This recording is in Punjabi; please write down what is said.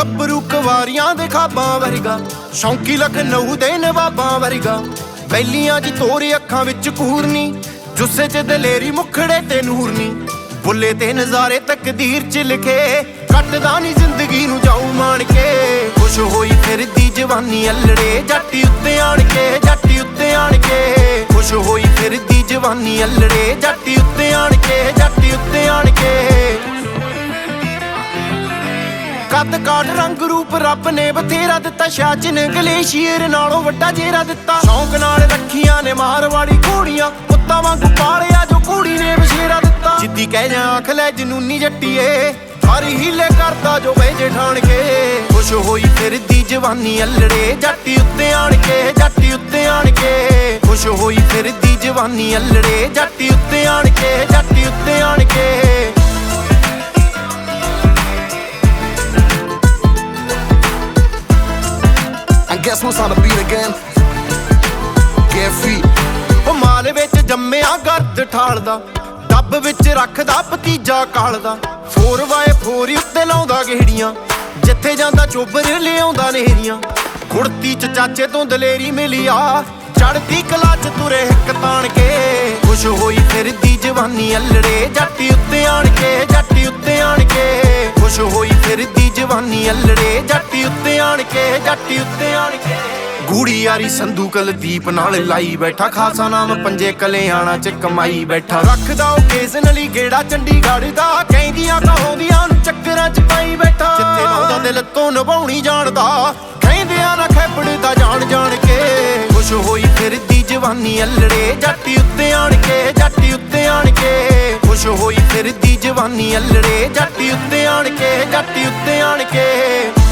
ਗੱਭਰੂ ਕੁਵਾਰੀਆਂ ਦੇ ਖਾਬਾਂ ਵਰਗਾ, ਸ਼ੌਂਕੀ ਲਖਨਊ ਦੇ ਨਵਾਬਾਂ ਵਰਗਾ। ਵੈਲੀਆਂ ਜੀ ਤੋਰੇ ਅੱਖਾਂ ਵਿੱਚ ਕੂਰਨੀ, ਜੁੱਸੇ 'ਚ ਦਲੇਰੀ ਮੁਖੜੇ ਤੇ ਨੂਰਨੀ। ਬੁੱਲੇ ਤੇ ਨਜ਼ਾਰੇ ਤਕਦੀਰ 'ਚ ਲਿਖੇ, ਕੱਟਦਾ ਨੀ ਜ਼ਿੰਦਗੀ ਨੂੰ ਜਾਊ ਮਾਣ ਕੇ। ਖੁਸ਼ ਹੋਈ ਫਿਰਦੀ ਜਵਾਨੀ ਅਲੜੇ, ਜੱਟ ਉੱਤੇ ਆਣ ਕੇ, ਜੱਟ ਉੱਤੇ ਆਣ ਕੇ। ਖੁਸ਼ ਹੋਈ ਫਿਰਦੀ ਜਵਾਨੀ ਅਲੜੇ, ਜੱਟ ਉੱਤੇ ਆਣ ਕੇ, ਜੱਟ ਉੱਤੇ ਆਣ ਕੇ। ਕੱਦ ਕਾਠ ਰੰਗ ਰੂਪ ਰੱਬ ਨੇ ਬਥੇਰਾ ਦਿੱਤਾ, ਸ਼ਾਚਨ ਗਲੇਸ਼ੀਅਰ ਨਾਲੋਂ ਵੱਡਾ ਜੇਰਾ ਦਿੱਤਾ। ਸ਼ੌਂਕ ਨਾਲ ਰੱਖੀਆਂ ਨੇ ਮਾਰਵਾੜੀ ਘੋੜੀਆਂ, ਪੁੱਤਾਂ ਵਾਂਗੂ ਪਾਲਿਆ ਜੋ ਕੁੜੀ ਨੇ ਬਸ਼ੇਰਾ ਦਿੱਤਾ। ਜਿੱਦੀ ਕਹਿ ਜਾ ਆਖ ਲੈ ਜਨੂਨੀ ਜੱਟੀਏ, ਹਰ ਹੀਲੇ ਕਰਦਾ ਜੋ ਵੇਜੇ ਠਾਣ ਕੇ। ਖੁਸ਼ ਹੋਈ ਫਿਰਦੀ ਜਵਾਨੀ ਅਲੜੇ, ਜੱਟ ਉੱਤੇ ਆਣ ਕੇ, ਜੱਟ ਉੱਤੇ ਆਣ ਕੇ। ਖੁਸ਼ ਹੋਈ ਫਿਰਦੀ ਜਵਾਨੀ ਅਲੜੇ, ਜੱਟ ਉੱਤੇ ਆਣ ਕੇ, ਜੱਟ ਉੱਤੇ ਆਣ ਕੇ। Guess what's on the beat again? Get free. ਉਹ ਮਾਲ ਵਿੱਚ ਜੰਮਿਆ ਗਰਦ ਠਾਲਦਾ, ਡੱਬ ਵਿੱਚ ਰੱਖਦਾ ਭਤੀਜਾ ਕਾਲਦਾ। 4x4 ਉੱਤੇ ਲਾਉਂਦਾ ਗੇੜੀਆਂ, ਜਿੱਥੇ ਜਾਂਦਾ ਚੋਬਰ ਲਿਆਉਂਦਾ ਨੇਰੀਆਂ। ਕੁੜਤੀ 'ਚ ਚਾਚੇ ਤੋਂ ਦਲੇਰੀ ਮਿਲੀ ਆ, ਚੜ੍ਹਦੀ ਕਲਾ 'ਚ ਤੁਰੇ ਹਿੱਕ ਤਾਣ ਕੇ। ਖੁਸ਼ ਹੋਈ ਫਿਰਦੀ ਜਵਾਨੀ ਅਲੜੇ, ਜੱਟ ਉੱਤੇ ਆਣ ਕੇ, ਜੱਟ ਉੱਤੇ ਆਣ ਕੇ। ਖੁਸ਼ ਹੋਈ ਫਿਰਦੀ ਜਵਾਨੀ ਅਲੜੇ, ਜੱਟ ਉੱਤੇ ਆਣ ਕੇ, ਜੱਟ ਉੱਤੇ ਆਣ ਕੇ। ਗੂੜੀ ਯਾਰੀ ਸੰਧੂ ਕੁਲਦੀਪ ਨਾਲ ਲਾਈ ਬੈਠਾ, ਖਾਸਾ ਨਾਮ ਪੰਜੇ ਕਲਿਆਣਾ 'ਚ ਕਮਾਈ ਬੈਠਾ। ਰੱਖਦਾ ਓਕੇਜ਼ਨਲੀ ਗੇੜਾ ਚੰਡੀਗੜ੍ਹ ਦਾ, ਕਹਿੰਦੀਆਂ ਕਹਾਉਂਦੀਆਂ ਨੂੰ ਚੱਕਰਾਂ 'ਚ ਪਾਈ ਬੈਠਾ। ਜਿੱਥੇ ਲਾਉਂਦਾ ਦਿਲ ਤੋਂ ਨਿਭਾਉਣੀ ਜਾਣਦਾ, ਕਹਿੰਦਿਆਂ ਨਾ ਖੈਬੜਦਾ ਜਾਣ ਜਾਣ ਕੇ। ਖੁਸ਼ ਹੋਈ ਫਿਰਦੀ ਜਵਾਨੀ ਅਲੜੇ, ਜੱਟ ਉੱਤੇ ਆਣ ਕੇ, ਜੱਟ ਉੱਤੇ ਆਣ ਕੇ। ਖੁਸ਼ ਹੋਈ ਫਿਰਦੀ ਜਵਾਨੀ ਅਲੜੇ, ਜੱਟ ਉੱਤੇ ਆਣ ਕੇ, ਜੱਟ ਉੱਤੇ ਆਣ ਕੇ।